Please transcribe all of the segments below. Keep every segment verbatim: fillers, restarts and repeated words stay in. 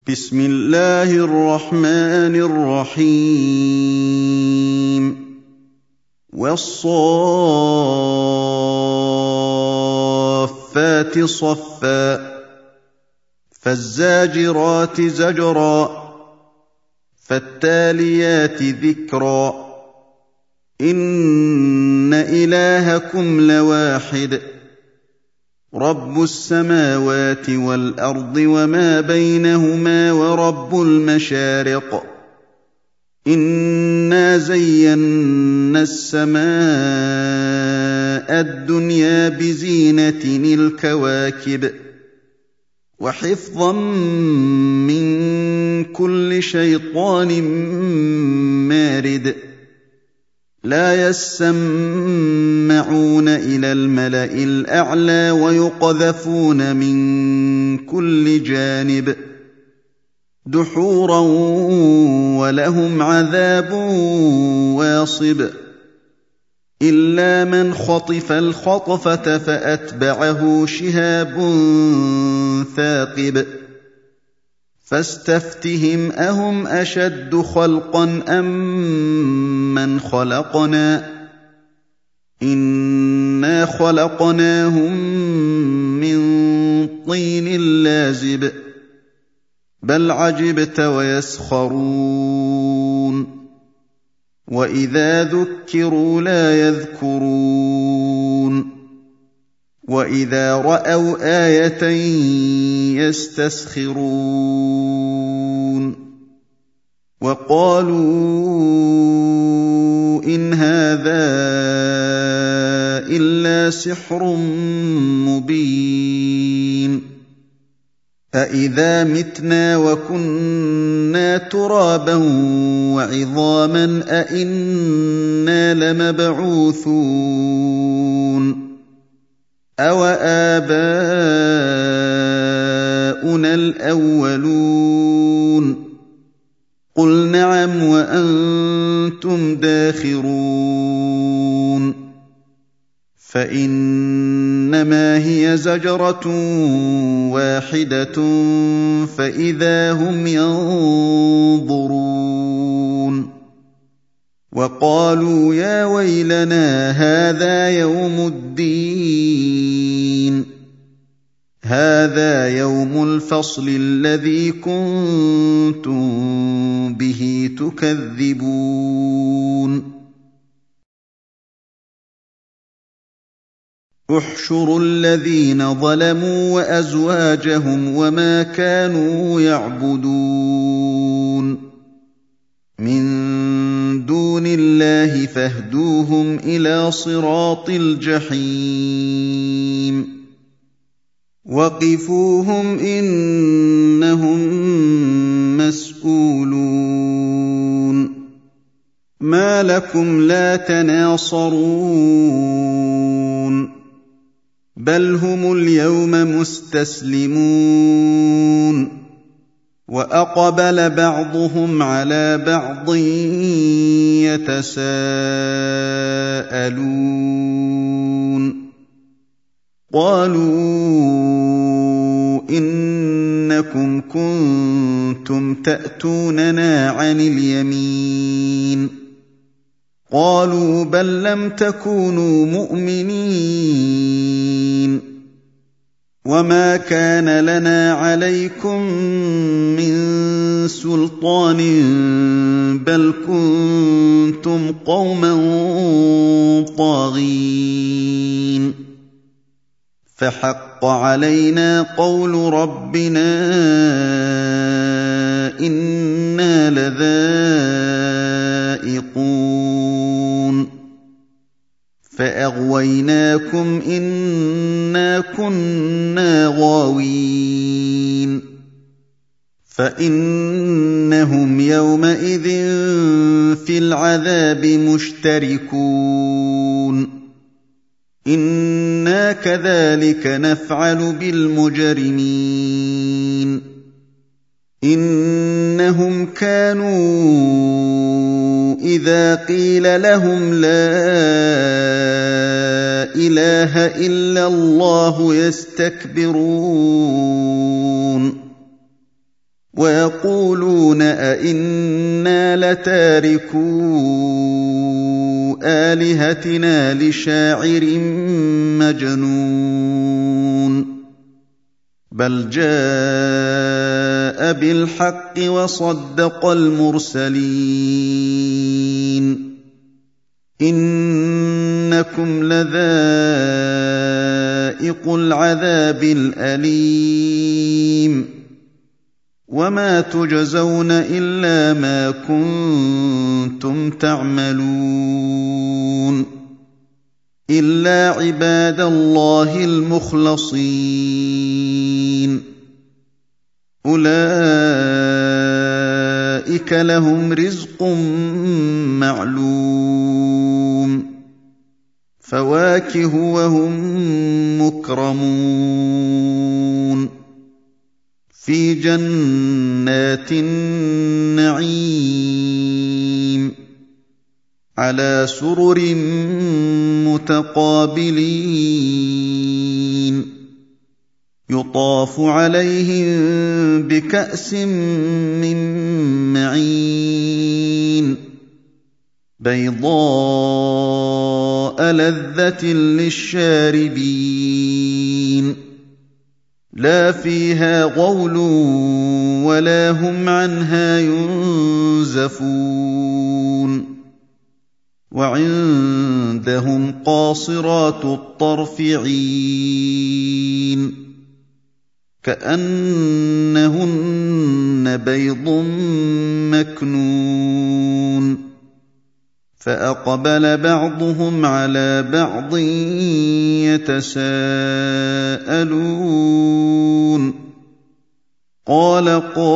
بسم الله الرحمن الرحيم والصافات صفا فالزاجرات زجرا فالتاليات ذكرا إن إلهكم لواحد رب السماوات والأرض وما بينهما ورب المشارق إنا زينا السماء الدنيا بزينة الكواكب وحفظا من كل شيطان مارد لا يسمعون إلى الملأ الأعلى ويقذفون من كل جانب دحورا ولهم عذاب واصب إلا من خطف الخطفة فأتبعه شهاب ثاقب فاستفتهم أهم أشد خلقا أم من خلقنا إنا خلقناهم من طين لازب بل عجبت ويسخرون وإذا ذكروا لا يذكرون وإذا رأوا آية يستسخرون وقالوا إن هذا إلا سحر مبين أإذا متنا وكنا ترابا وعظاما أإنا لمبعوثون أَوَآبَاؤُنَا الْأَوَّلُونَ قُلْ نَعَمْ وَأَنتُمْ دَاخِرُونَ فَإِنَّمَا هِيَ زَجْرَةٌ وَاحِدَةٌ فَإِذَا هُمْ يَنظُرُونَ وَقَالُوا يَا وَيْلَنَا هَٰذَا يَوْمُ الدِّينِ هَٰذَا يَوْمُ الْفَصْلِ الَّذِي كُنتُم بِهِ تُكَذِّبُونَ احْشُرُوا الَّذِينَ ظَلَمُوا وَأَزْوَاجَهُمْ وَمَا كَانُوا يَعْبُدُونَ مِن دُونِ اللَّهِ فاهْدُوهُمْ إِلَىٰ صِرَاطِ الْجَحِيمِ وَقِفُوهُمْ إِنَّهُم مَّسْئُولُونَ مَا لَكُمْ لَا تَنَاصَرُونَ بَلْ هُمُ الْيَوْمَ مُسْتَسْلِمُونَ وَأَقْبَلَ بَعْضُهُمْ عَلَىٰ بَعْضٍ يَتَسَاءَلُونَ قَالُوا إِنَّكُمْ كُنتُمْ تَأْتُونَنَا عَنِ الْيَمِينِ قَالُوا بَل لَّمْ تَكُونُوا مُؤْمِنِينَ وَمَا كَانَ لَنَا عَلَيْكُم مِّن سُلْطَانٍ بَلْ كُنتُمْ قَوْمًا طَاغِينَ فَحَقَّ عَلَيْنَا قَوْلُ رَبِّنَا إِنَّا لَذَائِقُونَ فَأَغْوَيْنَاكُمْ إِنَّا كُنَّا غَاوِينَ فَإِنَّهُمْ يَوْمَئِذٍ فِي الْعَذَابِ مُشْتَرِكُونَ إِنَّا كَذَٰلِكَ نَفْعَلُ بِالْمُجْرِمِينَ إِنَّهُمْ كَانُوا إِذَا قِيلَ لَهُمْ لَا إِلَٰهَ إِلَّا اللَّهُ يَسْتَكْبِرُونَ ويقولون أئنا لتاركو آلهتنا لشاعر مجنون بل جاء بالحق وصدق المرسلين إنكم لذائق العذاب الأليم وما تجزون إلا ما كنتم تعملون إلا عباد الله المخلصين أولئك لهم رزق معلوم فواكه وهم مكرمون في جنات النعيم على سرر متقابلين يطاف عليهم بكأس من معين بيضاء لذة للشاربين لا فيها غول ولا هم عنها ينزفون وعندهم قاصرات الطرف عين كأنهن بيض مكنون فأقبل بعضهم على بعض يتساءلون قال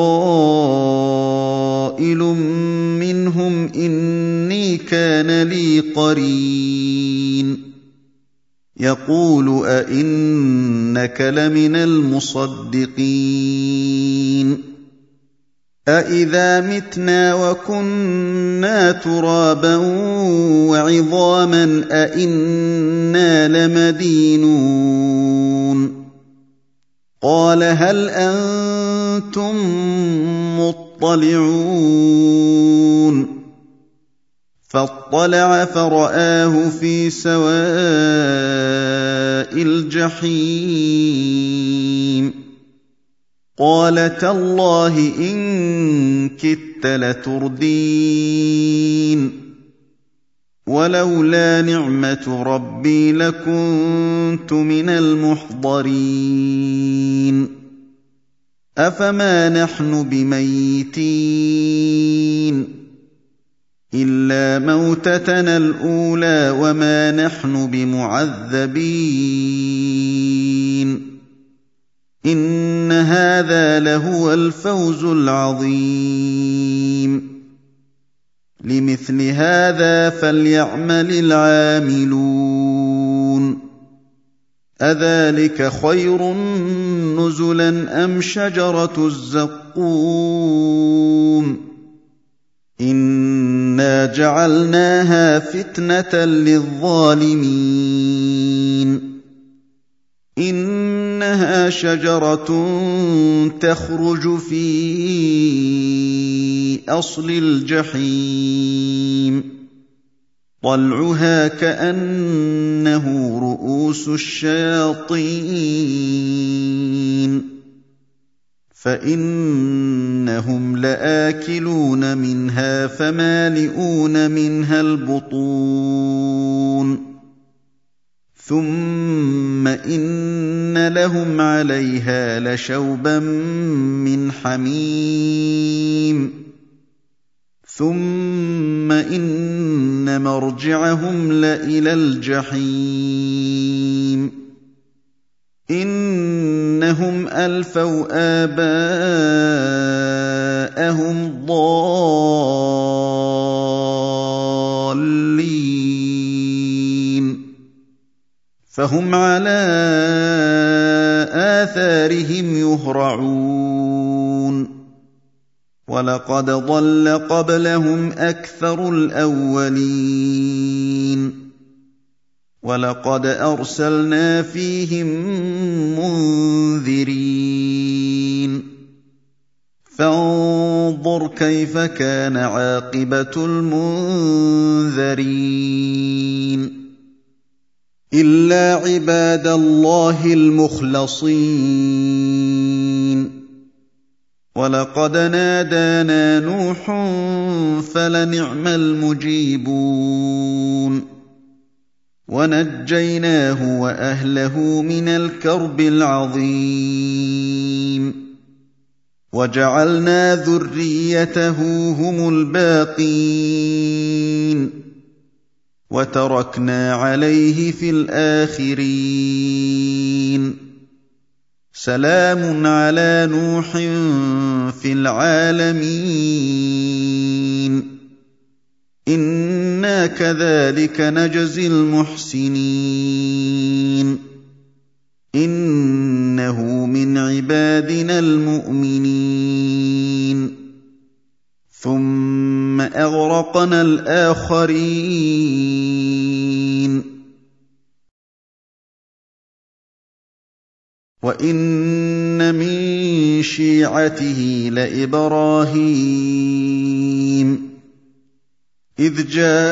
قائل منهم إني كان لي قرين يقول أئنك لمن المصدقين أإذا متنا وكنا ترابا وعظاما أئنا لمدينون قال هل أنتم مطلعون فاطلع فرآه في سواء الجحيم قال تالله إن كدت لتردين ولولا نعمة ربي لكنت من المحضرين أفما نحن بميتين إلا موتتنا الأولى وما نحن بمعذبين إن هذا لهو الفوز العظيم لمثل هذا فليعمل العاملون أذلك خير نزلا أم شجرة الزقوم إنا جعلناها فتنة للظالمين إنها شجرة تخرج في أصل الجحيم طلعها كأنه رؤوس الشياطين فإنهم لآكلون منها فمالئون منها البطون ثم إن لهم عليها لشوبا من حميم ثم إن مرجعهم لإلى الجحيم إنهم ألفوا آباءهم ضالين فهم على آثارهم يهرعون ولقد ضل قبلهم أكثر الأولين ولقد أرسلنا فيهم منذرين فانظُرْ كَيْفَ كَانَ عَاقِبَةُ الْمُنذَرِينَ إِلَّا عِبَادَ اللَّهِ الْمُخْلَصِينَ وَلَقَدْ نَادَانَا نُوحٌ فَلَنِعْمَ الْمُجِيبُونَ وَنَجَّيْنَاهُ وَأَهْلَهُ مِنَ الْكَرْبِ الْعَظِيمِ وَجَعَلْنَا ذُرِّيَّتَهُ هُمُ الْبَاقِينَ وَتَرَكْنَا عَلَيْهِ فِي الْآخِرِينَ سَلَامٌ عَلَىٰ نُوحٍ فِي الْعَالَمِينَ إِنَّا كَذَٰلِكَ نَجْزِي الْمُحْسِنِينَ إِنَّهُ مِنْ عِبَادِنَا الْمُؤْمِنِينَ ثُمَّ أَغْرَقْنَا الْآخَرِينَ وَإِنَّ مِن شِيعَتِهِ لَإِبْرَاهِيمَ إِذْ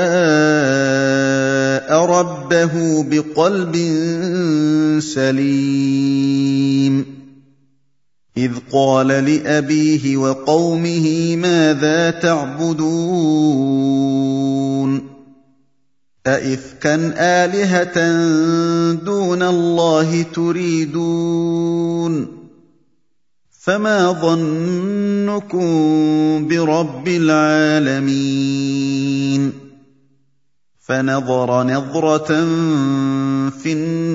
جَاءَ رَبَّهُ بِقَلْبٍ سَلِيمٍ إِذْ قَالَ لِأَبِيهِ وَقَوْمِهِ مَاذَا تَعْبُدُونَ أَئِفْكًا آلِهَةً دُونَ اللَّهِ تُرِيدُونَ فَمَا ظَنُّكُم بِرَبِّ الْعَالَمِينَ فَنَظَرَ نَظْرَةً فِي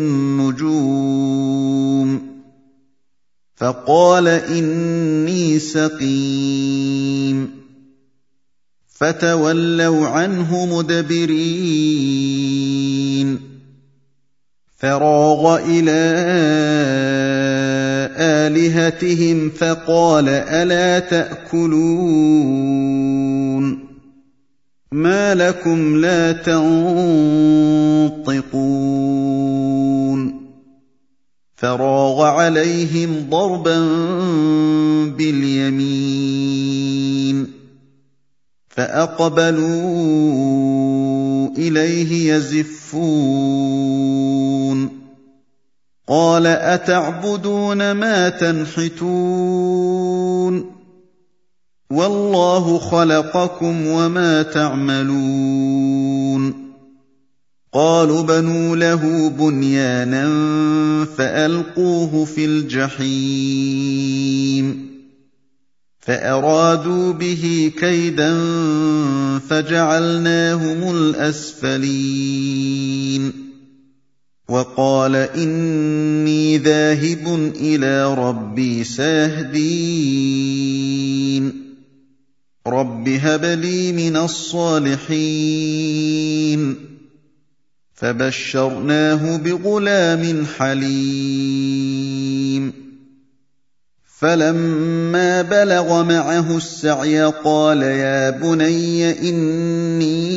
النُّجُومِ فَقَالَ إِنِّي سَقِيمٌ فَتَوَلَّوْا عَنْهُ مُدْبِرِينَ فَرَاغَ إِلَىٰ آلِهَتِهِمْ فَقَالَ أَلَا تَأْكُلُونَ مَا لَكُمْ لَا تَنطِقُونَ فَرَاغَ عَلَيْهِمْ ضَرْبًا بِالْيَمِينِ فَأَقْبَلُوا إِلَيْهِ يَزِفُّونَ قَالَ أَتَعْبُدُونَ مَا تَنْحِتُونَ وَاللَّهُ خَلَقَكُمْ وَمَا تَعْمَلُونَ قَالُوا ابْنُوا لَهُ بُنْيَانًا فَأَلْقُوهُ فِي الْجَحِيمِ فَأَرَادُوا بِهِ كَيْدًا فَجَعَلْنَاهُمُ الْأَسْفَلِينَ وَقَالَ إِنِّي ذَاهِبٌ إِلَىٰ رَبِّي سَيَهْدِينِ رَبِّ هَبْ لِي مِنَ الصَّالِحِينَ فَبَشَّرْنَاهُ بِغُلَامٍ حَلِيمٍ فَلَمَّا بَلَغَ مَعَهُ السَّعْيَ قَالَ يَا بُنَيَّ إِنِّي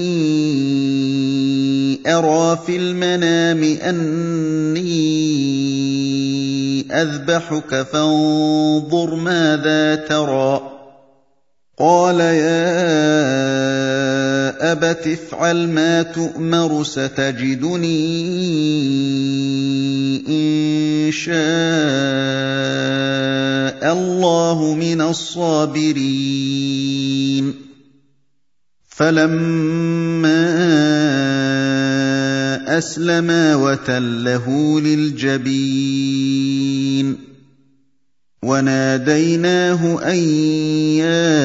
أَرَىٰ فِي الْمَنَامِ أَنِّي أَذْبَحُكَ فَانظُرْ مَاذَا تَرَىٰ قَالَ يَا أَبَتِ افْعَلْ مَا تُؤْمَرُ سَتَجِدُنِي إِن شَاءَ اللَّهُ مِنَ الصَّابِرِينَ فَلَمَّا أَسْلَمَا وَتَلَّهُ لِلْجَبِينِ وَنَادَيْنَاهُ أَن يَا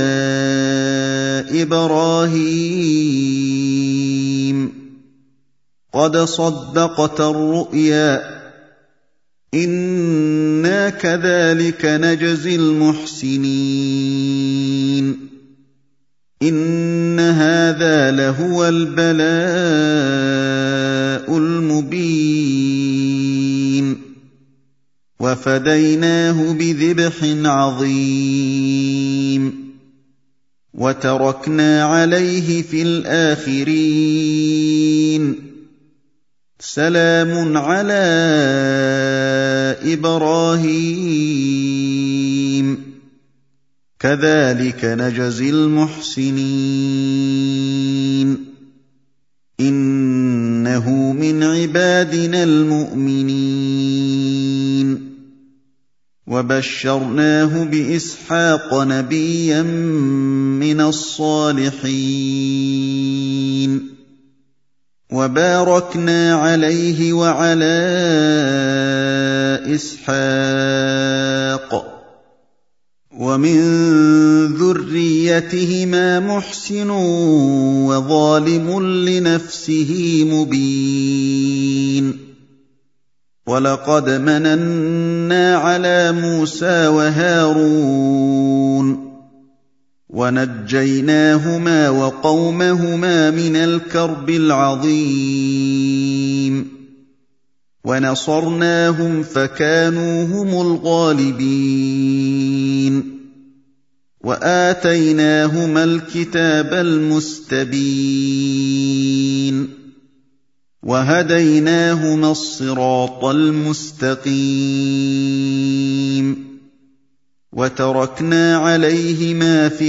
إِبْرَاهِيمُ قَدْ صَدَّقْتَ الرُّؤْيَا إِنَّا كَذَٰلِكَ نَجْزِي الْمُحْسِنِينَ إِنَّ هَٰذَا لَهُوَ الْبَلَاءُ الْمُبِينُ وَفَدَيْنَاهُ بِذِبْحٍ عَظِيمٍ وَتَرَكْنَا عَلَيْهِ فِي الْآخِرِينَ سَلَامٌ عَلَىٰ إِبْرَاهِيمَ كَذَٰلِكَ نَجْزِي الْمُحْسِنِينَ إِنَّهُ مِنْ عِبَادِنَا الْمُؤْمِنِينَ وَبَشَّرْنَاهُ بِإِسْحَاقَ نَبِيًّا مِّنَ الصَّالِحِينَ وَبَارَكْنَا عَلَيْهِ وَعَلَىٰ إِسْحَاقَ وَمِن ذُرِّيَّتِهِمَا مُحْسِنٌ وَظَالِمٌ لِّنَفْسِهِ مُبِينٌ وَلَقَدْ مَنَنَّا عَلَىٰ مُوسَىٰ وَهَارُونَ وَنَجَّيْنَاهُمَا وَقَوْمَهُمَا مِنَ الْكَرْبِ الْعَظِيمِ وَنَصَرْنَاهُمْ فَكَانُوا هُمُ الْغَالِبِينَ وَآتَيْنَاهُمَا الْكِتَابَ الْمُسْتَبِينَ وَهَدَيْنَاهُمَا الصِّرَاطَ الْمُسْتَقِيمَ وَتَرَكْنَا عَلَيْهِمَا فِي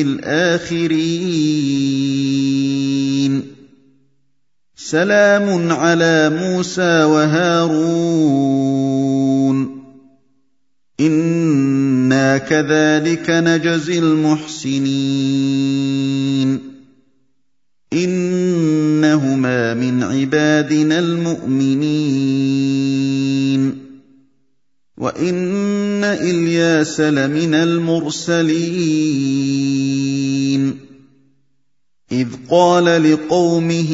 الْآخِرِينَ سَلَامٌ عَلَىٰ مُوسَىٰ وَهَارُونَ إِنَّا كَذَٰلِكَ نَجْزِي الْمُحْسِنِينَ إِنَّهُمَا مِنْ عِبَادِنَا الْمُؤْمِنِينَ وَإِنَّ إِلْيَاسَ لَمِنَ الْمُرْسَلِينَ إِذْ قَالَ لِقَوْمِهِ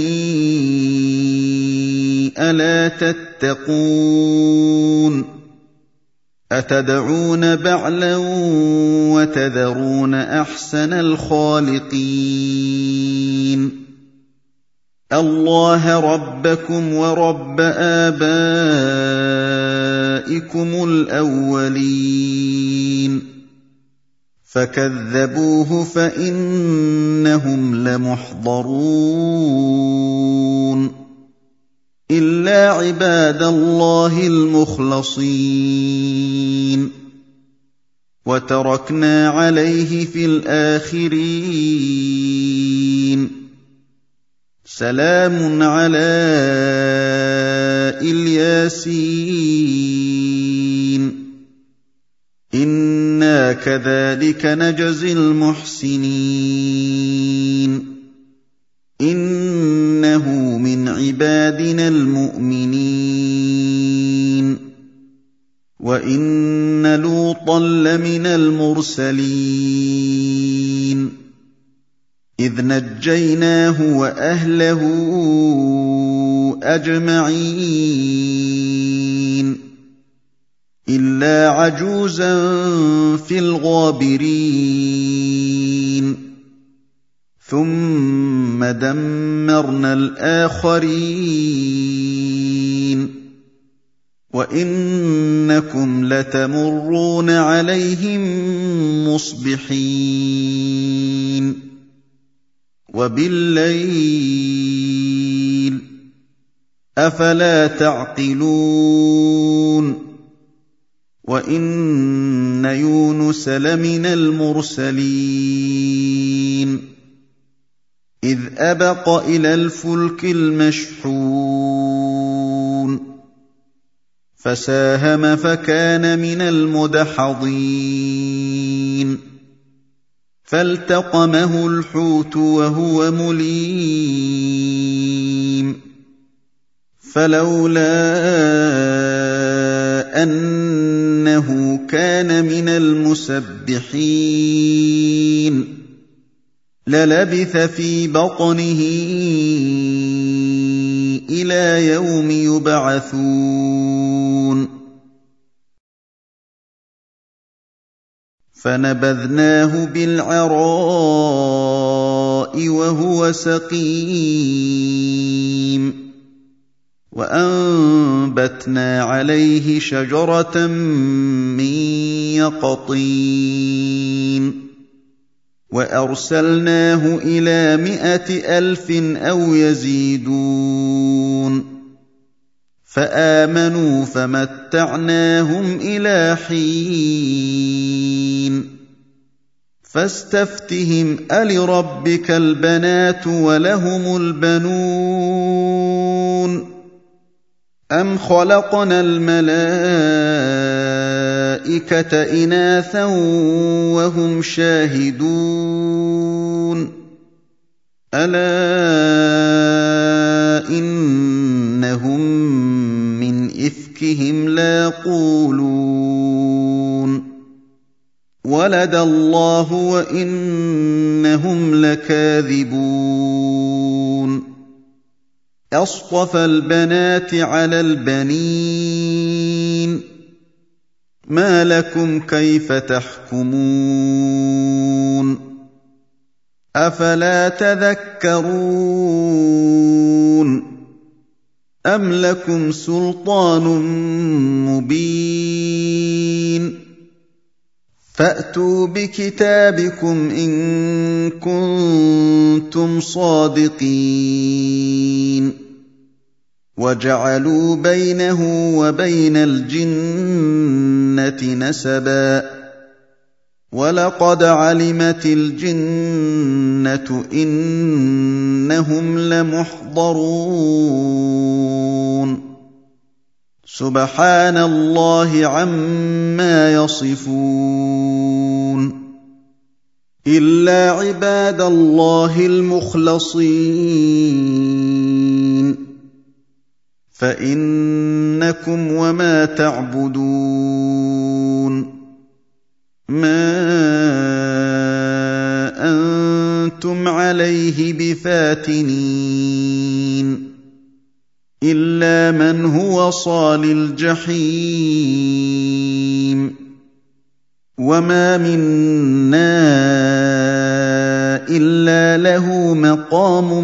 أَلَا تَتَّقُونَ أَتَدْعُونَ بَعْلًا وَتَذَرُونَ أَحْسَنَ الْخَالِقِينَ اللَّهَ رَبَّكُمْ وَرَبَّ آبَائِكُمُ الْأَوَّلِينَ فَكَذَّبُوهُ فَإِنَّهُمْ لَمُحْضَرُونَ إِلَّا عِبَادَ اللَّهِ الْمُخْلَصِينَ وَتَرَكْنَا عَلَيْهِ فِي الْآخِرِينَ سَلَامٌ عَلَىٰ الْيَاسِينَ إِنَّا كَذَٰلِكَ نَجْزِي الْمُحْسِنِينَ إِنَّهُ مِنْ عِبَادِنَا الْمُؤْمِنِينَ وَإِنَّ لُوطًا لَّمِنَ الْمُرْسَلِينَ إِذْ نَجَّيْنَاهُ وَأَهْلَهُ أَجْمَعِينَ إِلَّا عَجُوزًا فِي الْغَابِرِينَ ثُمَّ دَمَّرْنَا الْآخَرِينَ وَإِنَّكُمْ لَتَمُرُّونَ عَلَيْهِم مُّصْبِحِينَ وَبِاللَّيْلِ ۗ أَفَلَا تَعْقِلُونَ وَإِنَّ يُونُسَ لَمِنَ الْمُرْسَلِينَ إِذْ أَبَقَ إِلَى الْفُلْكِ الْمَشْحُونِ فَسَاهَمَ فَكَانَ مِنَ الْمُدْحَضِينَ فَالْتَقَمَهُ الْحُوتُ وَهُوَ مُلِيمٌ فَلَوْلَا أَنَّهُ كَانَ مِنَ الْمُسَبِّحِينَ لَلَبِثَ فِي بَطْنِهِ إِلَىٰ يَوْمِ يُبْعَثُونَ فَنَبَذْنَاهُ بِالْعَرَاءِ وَهُوَ سَقِيمٌ وَأَنبَتْنَا عَلَيْهِ شَجَرَةً مِّن يَقْطِينٍ وَأَرْسَلْنَاهُ إِلَىٰ مِائَةِ أَلْفٍ أَوْ يَزِيدُونَ فَآمَنُوا فَمَتَّعْنَاهُمْ إِلَىٰ حِينٍ فاستفتهم ألربك البنات ولهم البنون أم خلقنا الملائكة إناثا وهم شاهدون ألا إنهم من إفكهم ليقولون ولد الله وإنهم لكاذبون أصطفى البنات على البنين ما لكم كيف تحكمون أفلا تذكرون أم لكم سلطان مبين فأتوا بكتابكم إن كنتم صادقين وجعلوا بينه وبين الجنة نسبا ولقد علمت الجنة إنهم لمحضرون سبحان الله عما يصفون إلا عباد الله المخلصين فإنكم وما تعبدون ما أنتم عليه بفاتنين إلا من هو صال الجحيم وما منا إلا له مقام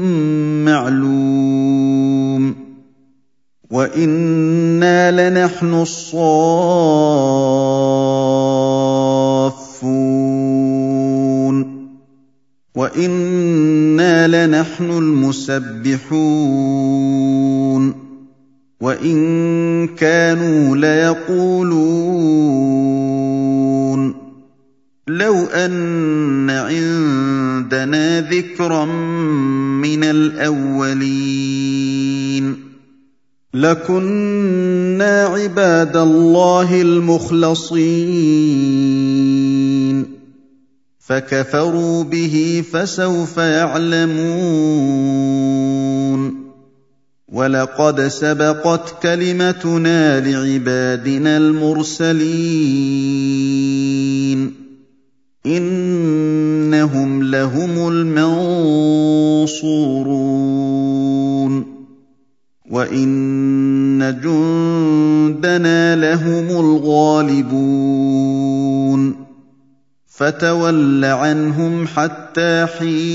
معلوم وإنا لنحن الصافون وإنا لنحن المسبحون وإن كانوا ليقولون لو أن عندنا ذكرا من الأولين لكنا عباد الله المخلصين فكفروا به فسوف يعلمون ولقد سبقت كلمتنا لعبادنا المرسلين إنهم لهم المنصورون وإن جندنا لهم الغالبون فتول عنهم حتى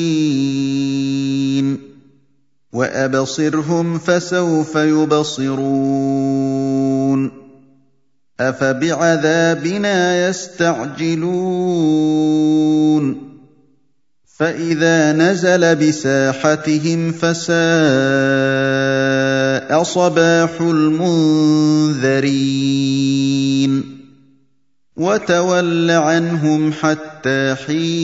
حين وأبصرهم فسوف يبصرون أفبعذابنا يستعجلون فإذا نزل بساحتهم فساء صباح المنذرين وتول عنهم حتى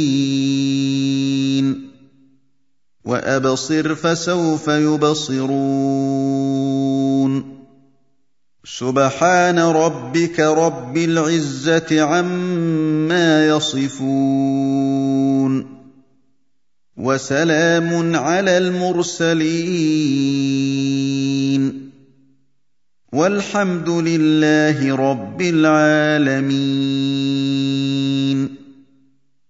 حين وأبصر فسوف يبصرون سبحان ربك رب العزة عما يصفون وسلام على المرسلين والحمد لله رب العالمين.